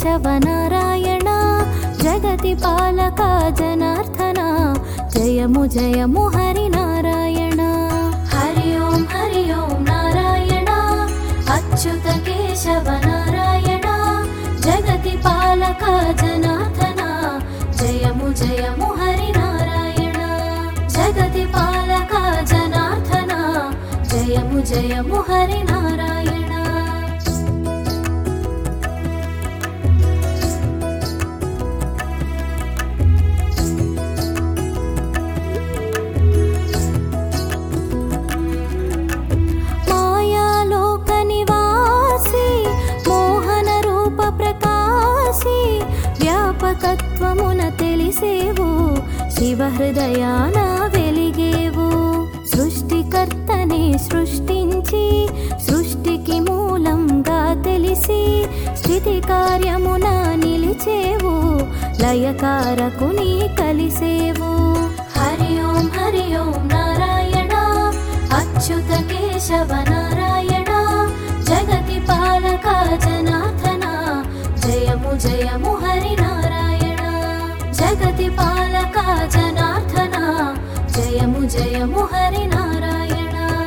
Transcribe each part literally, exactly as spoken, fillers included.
కేశవ నారాయణ జగతి పాలక జనార్దన జయము జయము హరి నారాయణ. హరి ఓం హరి ఓం నారాయణ అచ్యుత కేశవ నారాయణ జగతి పాలక జనార్దన జయము జయము హరి నారాయణ. జగతి పాలక జనార్దన జయము జయము హరి నారాయణ. మాయాలోక నివాసి మోహన రూప ప్రకాశి వ్యాపకత్వమున తెలిసేవు శివ హృదయాన వెలిగేవు. సృష్టికర్తనే సృష్టించి సృష్టికి మూలంగా తెలిసి స్థితి కార్యమున నిలిచేవు లయకారకుని కలిసేవు. హరి ఓం హరి ఓం నారాయణ అచ్యుత కేశవ నారాయణ జగతి పాలక జనార్దన జయము జయము హరి నారాయణ. జగతి పాలక జనార్దన జయము జయము హరి నారాయణ.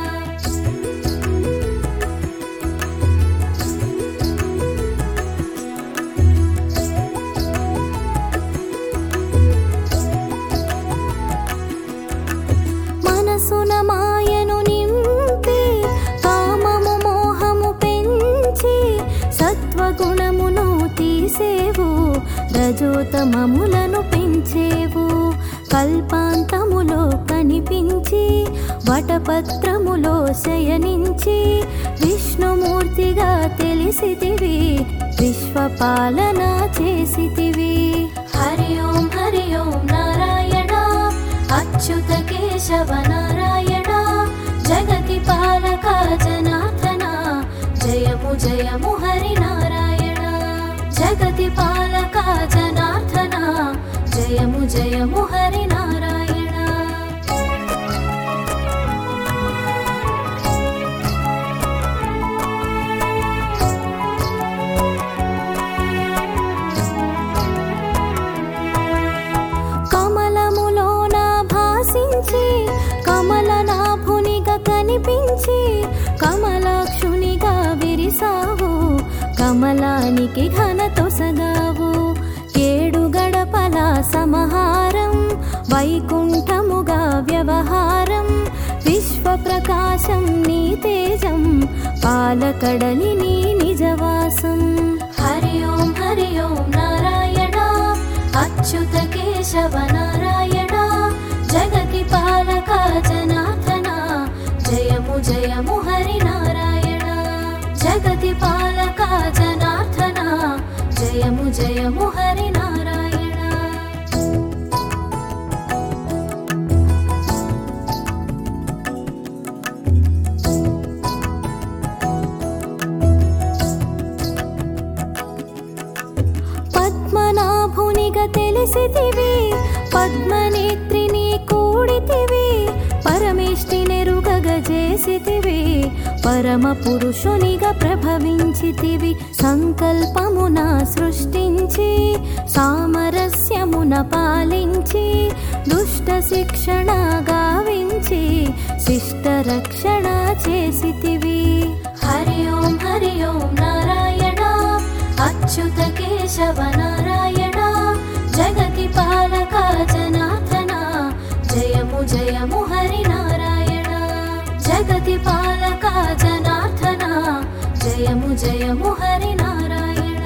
మనసున మాయను నింపి కామము మోహము పెంచి సత్వగుణమును తీసేవు రజోతమములను పెంచేవు. కల్పాంతములో కనిపించి వటపత్రములో శయనించి విష్ణుమూర్తిగా తెలిసితివి విశ్వపాలన చేసితివి. హరి ఓం హరి ఓం నారాయణ అచ్యుత కేశవ నారాయణ జగతి పాలక జనార్దన జయము జయము హరి నారాయణ. జగతి పాలక జనార్దన జయము జయము హరి నారాయణ. కమలములోన భాసించి కమలనాభునిగా కనిపించి కమలాక్షునిగా విరిసావు కమలానికి ఘనతొసగావు. ఏడు గడపల సమహారం వైకుంఠముగా వ్యవహారం విశ్వ ప్రకాశం నీ తేజం పాలకడలి నీ నిజవాసం. హరి ఓం హరి ఓం నారాయణ అచ్యుత కేశవ నారాయణ జగతి పాలక జనార్దన జయము జయము హరి నారాయణ. జగతి పాలక జనార్దన జయము జయము హరి నారాయణ. పద్మనాభునిగా తెలిసితివి పద్మనేత్రిని కూడితివి పరమేష్టి నెరుగగ చేసితివి పరమ పురుషునిగా ప్రభవించితివి. సంకల్పమున సృష్టించి సామరస్యమున పాలించి దుష్ట శిక్షణ గావించి శిష్ట రక్షణ చేసితివి. హరి ఓం హరి ఓం నారాయణ అచ్యుత కేశవ నారాయణ జగతి పాలక జనార్దన జయము జయము హరి నారాయణ. జగతి పాలక జనార్దన జయము జయము హరి నారాయణ.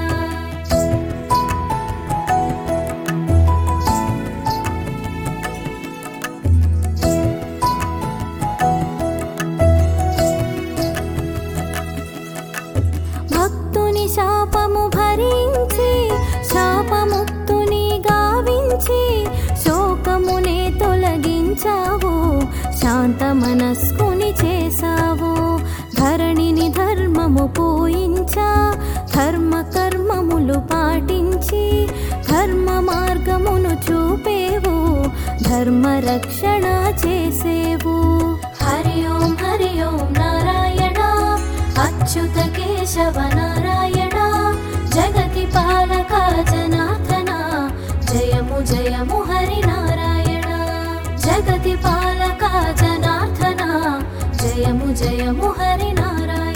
భక్తుని శాపము భరించి శాపముక్తుని గావించి శోకమునే తొలగించావు శాంత మనస్కుని చేసావు. ధరణిని ధర్మము పూయించా ధర్మ కర్మములు పాటించి ధర్మ మార్గమును చూపేవు ధర్మ రక్షణ చేసేవు. హరి ఓం హరి ఓం నారాయణ అచ్యుత కేశవ నారాయణ జగతి పాలక జనార్దన జయము జయము హరినారాయణ జగతి పాలక జనార్దన జయము జయము హరినారాయణ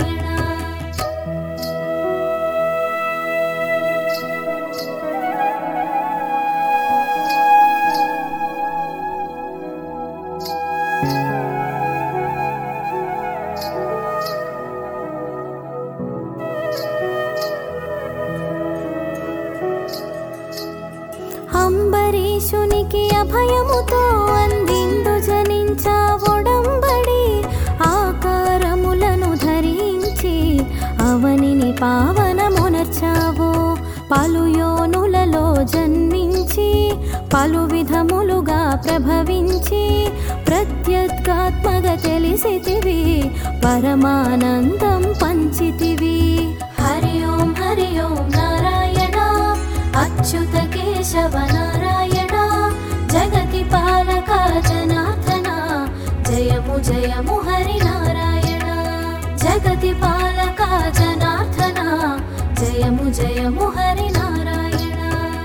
అంబరీషునికి అభయముతో అందిందు జనించా ఒడంబడి ఆకారములను ధరించి అవనిని పావనమునర్చావు పలు యోనులలో జన్మించి పలు విధములుగా ప్రభవించి ప్రత్యేగాత్మగా తెలిసితివి పరమానందం పంచితివి హరి ఓం హరి ఓం నారాయణ అచ్యుత కేశవ నారాయణ జగతి పాలక జనార్దన జయము జయము హరినారాయణ జగతి పాలక జనార్దన జయము జయము హరినారాయణ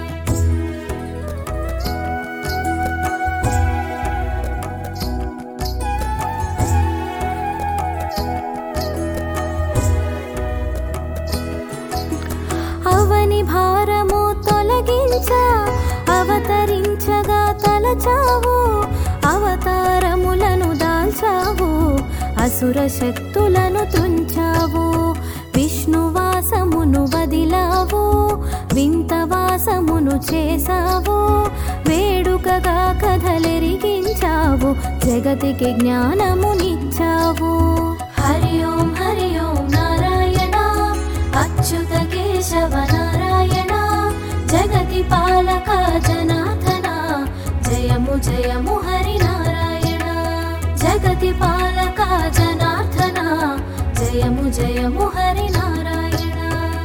అవని భారము తొలగించా అవతరించగా తలచావు అవతారములను దాల్చావు అసుర శక్తులను తుంచావు విష్ణువాసమును వదిలావు వింతవాసమును చేసావు వేడుకగా కథలెరిగించావు జగతికి జ్ఞానమునిచ్చావు హరి ఓం హరి ఓం నారాయణ అచ్యుత కేశవ నారాయణ జగతి పాలక జనార్దన జయము జయము హరినారాయణ జగతి పాలక జనార్దన జయము జయము హరినారాయణ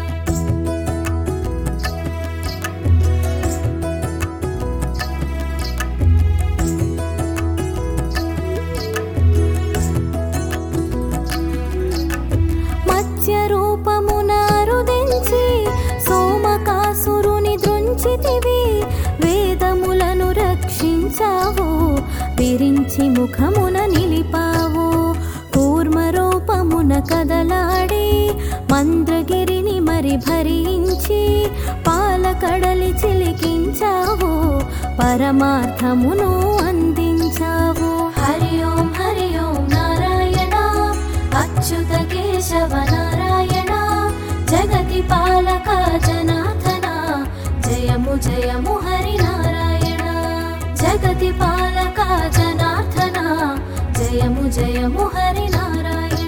మత్స్య రూపమున రుదించి సోమకాసురుని దృంచితివి వేదములను రక్షించావు విరించి ముఖమున నిలిపావు కూర్మ రూపమున కదలాడి మంద్రగిరిని మరి భరించి పాలకడలి చిలికించావు పరమార్థమును అందించావు హరి ఓం హరి ఓం నారాయణ అచ్యుత కేశవ నారాయణ జగతి పాలక జనార్దన జయము జయము హరినారాయణ జగతి పాలక జనార్దన జయము జయము హరినారాయణ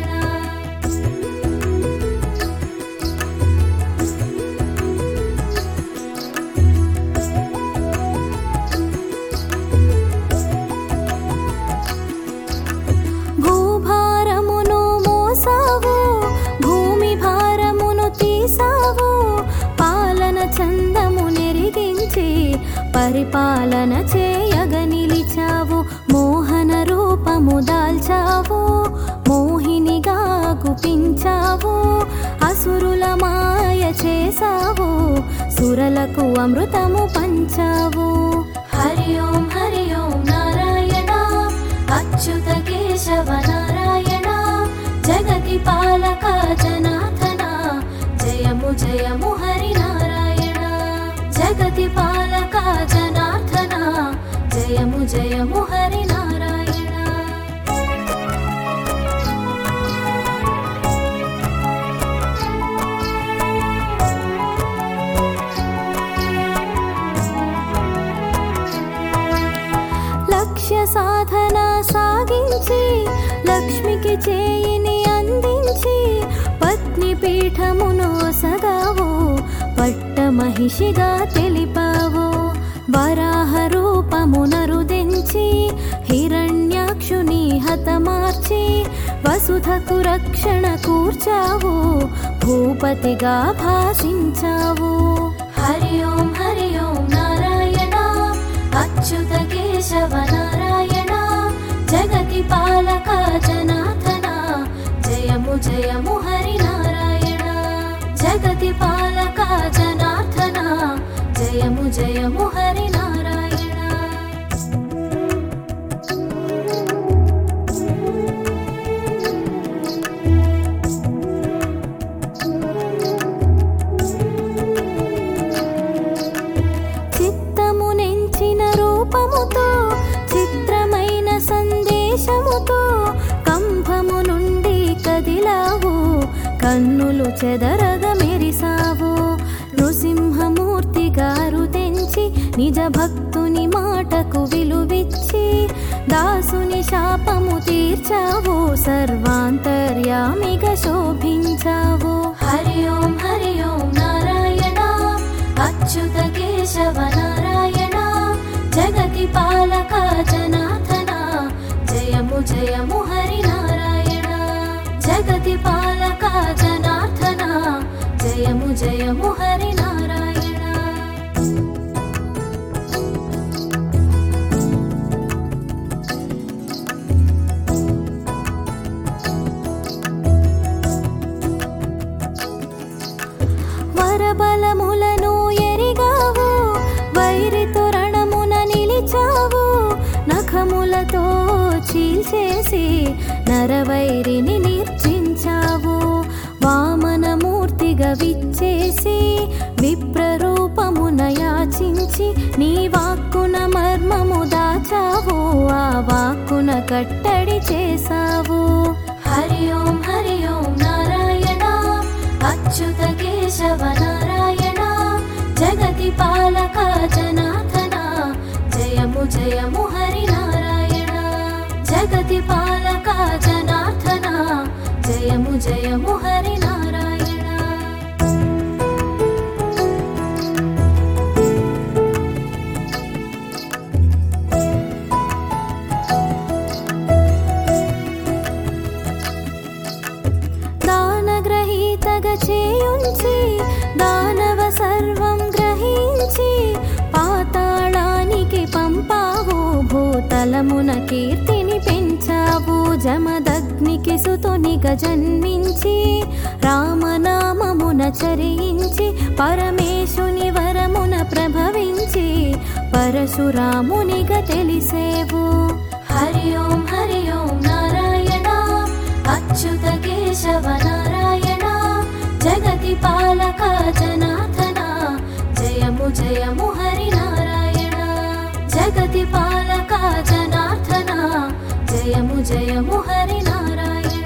భూభారమును మోసావు భూమి భారమును తీసావు పాలన చందము నెరిగించి పరిపాలన చేయగ నిలిచావు మోహన రూపము దాల్చావు మోహినిగా గుపించావు అసురుల మాయ చేసావు సురలకు అమృతము పంచావు హరి ఓం హరి ఓం నారాయణ అచ్యుత కేశవ నారాయణ జగతి పాలక జనార్దన జయము జయము హరినారాయణ జగతి పాలక జనార్దన జయము జయము హరినారాయణ లక్ష్య సాధన సాగించి లక్ష్మికి చేయిని అందించి పత్ని పీఠమును సగావు పట్ట మహిషిగా తెలిపావు వరాహ రూపమునరుదించి హిరణ్యాక్షుని హతమార్చి వసుధకు రక్షణ కూర్చావు భూపతిగా భాసించావు హరి ఓం హరి ఓం నారాయణ అచ్యుత కేశవ నారాయణ జగతి పాలక జనార్దన జయము జయము హరినారాయణ జగతి పాలక జనార్దన జయము జయము హరి నారాయణ. చిత్తము నెంచిన రూపముతో చిత్రమైన సందేశముతో కంభము నుండి కదిలావు, కన్నులు చెదరగ మెరిసావు. నృసింహమూర్తి గారు తెంచి నిజ భక్తుని మాటకు విలువిచ్చి దాసుని శాపము తీర్చావు, సర్వాంతర్యామిగా శోభించావు. హరి ఓం హరి ఓం నారాయణ అచ్యుత కేశవ నారాయణ జగతి పాలక జనార్దన జయము జయము హరి నారాయణ. జగతి పాలక జనార్దన జయము జయము హరి నారాయణ. వరబలములను ఎరిగావు, వైరితో రణమున నిలిచావు, నఖములతో చీల్చేసి నరవైరిని నిర్జించావు. వామనమూర్తిగా విచ్చేసి విప్రరూపమున యాచించి నీ వాక్కున మర్మము దాచావు, ఆ వాక్కున కట్టడి చేసావు. హరి ఓం హరి ఓం నారాయణ అచ్యుత కేశవ నారాయణ జగతి పాలక జనార్దన జయము జయము హరి నారాయణ. జగతి పాలక జనార్దన జయము జయము హరి నారాయణ. దానగ్రహీతగా చేయుంచి దానవ సర్వం గ్రహించి పాతాళానికి పంపావు, భూతలమున కీర్తిని పెంచావు. జమదగ్నికి సుతునిగా జన్మించి రామనామమున చరించి పరమేశుని వరమున ప్రభవించి పరశురామునిగా తెలిసేవు. హరి ఓం హరి ఓం నారాయణ అచ్యుత కేశవ నారాయణ జగతి పాలక జనార్దన జయము జయము హరి నారాయణ. జగతి పాలక జనార్దన జయము జయము హరి నారాయణ.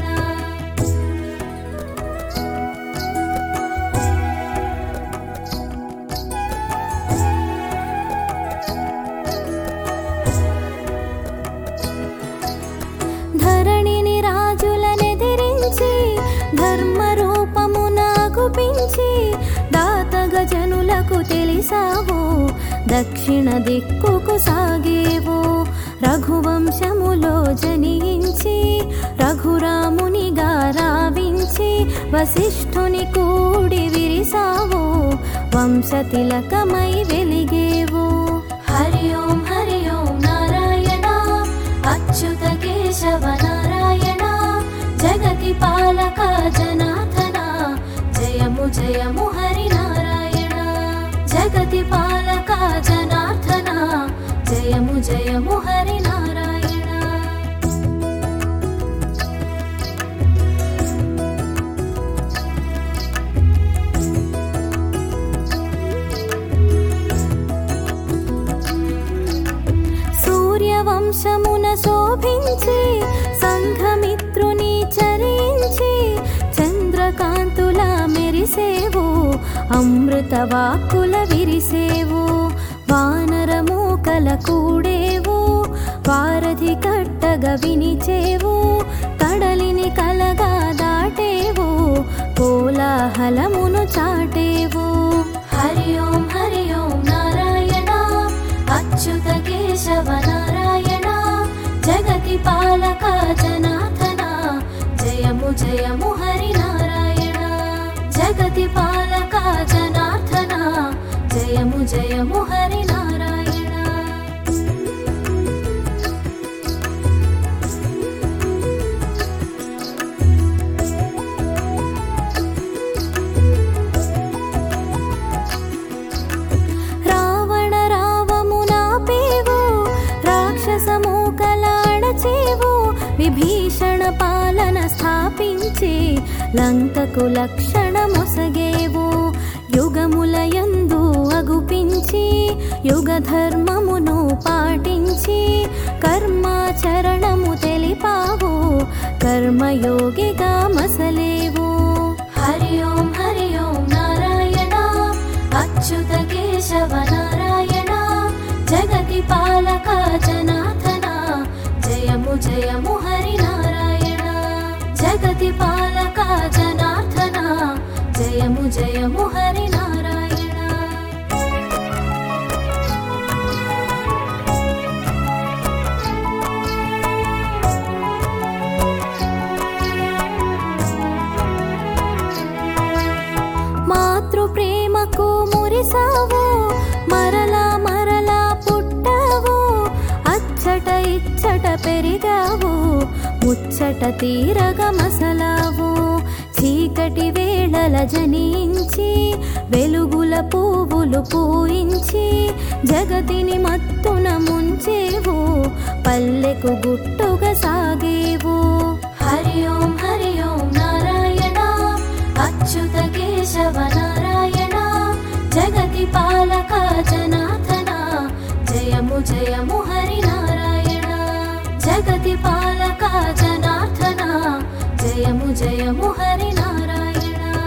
ధరణిని రాజులనెదిరించి ధర్మరూపమున గుపించి దాతగ జనులకు తెలిసావు, దక్షిణ దిక్కుకు సాగేవు. రఘువంశములో జనించి రఘురామునిగా రావించి వశిష్ఠుని కూడి విరిసావు, వంశతిలకమై వెలిగేవు. హరి ఓం హరి ఓం నారాయణ అచ్యుత కేశవ నారాయణ జగతి పాలక జనార్దన జయము జయము హరి నారాయణ. జగతి పాలక జనార్దన జయము జయము హరి నారాయణ. సూర్యవంశమున శోభించి సంఘమిత్రుని చరించి చంద్రకాంతుల మెరిసేవు, అమృత వాక్కుల విరిసేవు. వానరమూకల కూడేవు, వారధి కట్టగా వినిచేవు, కడలిని కలగా దాటేవు, కోలాహలమును చాటేవు. హరి ఓం హరి ఓం నారాయణ అచ్యుత కేశవ నారాయణ జగతి పాలక జనార్దన జయము జయము హరి నారాయణ. జగతి పాలక జనార్దన జయము జయము హరి నారాయణ. రా లంకకు లక్షణమొసగేవు యుగములయందు అగుపించి యుగ ధర్మమును పాటించి కర్మాచరణము తెలిపావు కర్మయోగిగా మసలేవు. హరి ఓం హరి ఓం నారాయణ అచ్యుత కేశవ నారాయణ జగతి పాలక జనార్దన జయము జయము హరి నారాయణ జగతి పాలక జనార్దన జయము జయము హరి నారాయణ. మాతృ ప్రేమకు మురిసావు మరలా మరలా పుట్టావు అచ్చట ఇచ్చట పెరిగావు ముచ్చట తీరగ మసలావు చీకటి వేళల జనించి వెలుగుల పువ్వులు పూయించి జగతిని మత్తున ముంచేవు పల్లెకు గుట్టుగా సాగేవు. హరి ఓం హరి ఓం నారాయణ అచ్యుత కేశవ నారాయణ జగతి పాలక జనార్దన జయము జయము హరి నారాయణ జగతి పాలక జనార్దన జయము జయము హరి నారాయణ.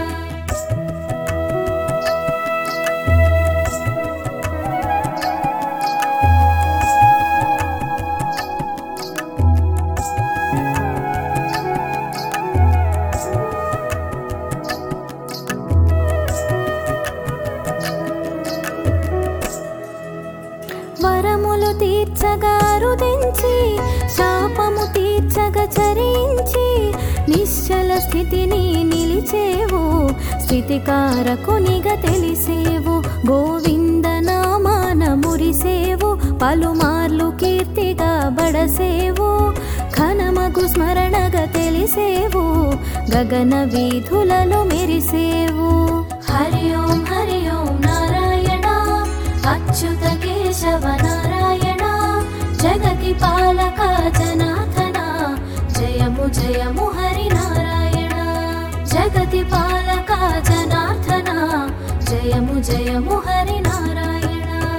వరములు తీర్చగా రుదించి శాపము తీర్చగా చరించి నిశ్చల స్థితిని నిలిచేవు స్థితికారకునిగా తెలిసేవు గోవింద నామాన మురిసేవు పలుమార్లు కీర్తిగా బడసేవు ఘనమగు స్మరణగా తెలిసేవు గగన వీధులలో మెరిసేవు. హరి ఓం హరి ఓం నారాయణ అచ్యుత కేశవ నారాయణ జగతి పాలక జనార్దన జయము జయము హరి నారాయణ జగతి పాలక జనార్దన జయము జయము హరి నారాయణ.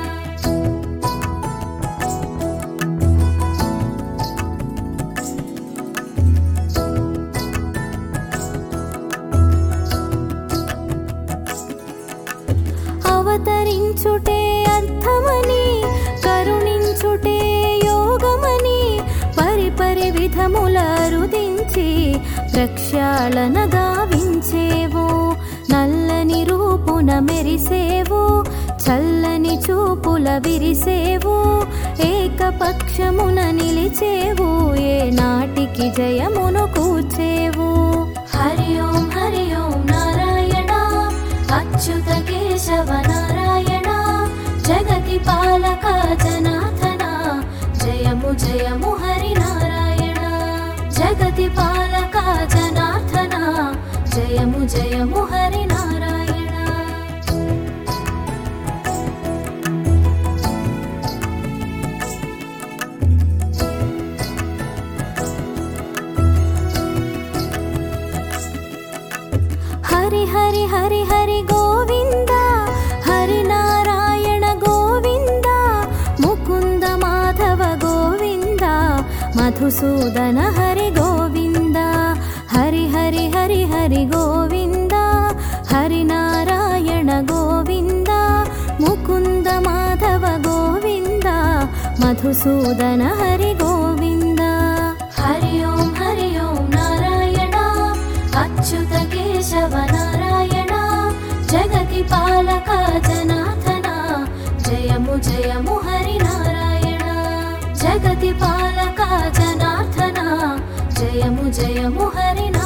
అవతరించుటే అర్థమని కరుణించుటే యోగమని పరిపరి విధముల రుదించి ప్రక్షాళన గావించేవు నల్లని రూపున మెరిసేవు చల్లని చూపుల విరిసేవు ఏకపక్షమున నిలిచేవు ఏ నాటికి జయమును కూర్చేవు. హరి ఓం హరి ఓం నారాయణ అచ్యుత కేశవ నారాయణ జగతి పాలక జనార్దన జయము జయము హరి నారాయణ జగతి పాలక జనార్దన జయము జయము హరి నారాయణ. హరి హరి హరి హరి గోవింద హరి నారాయణ గోవింద ముకుంద మాధవ గోవింద మధుసూదన హరి గోవింద హరి హరి హరి హరి గోవింద హరి నారాయణ గోవింద ముకుంద మాధవ గోవింద మధుసూదన హరి గోవింద. హరి ఓం హరి ఓం నారాయణ అచ్యుత కేశవ నారాయణ జగతి పాలక జనార్దన జయము జయము హరి నారాయణ జగతి పాలక జనార్దన జయము జయము హరి.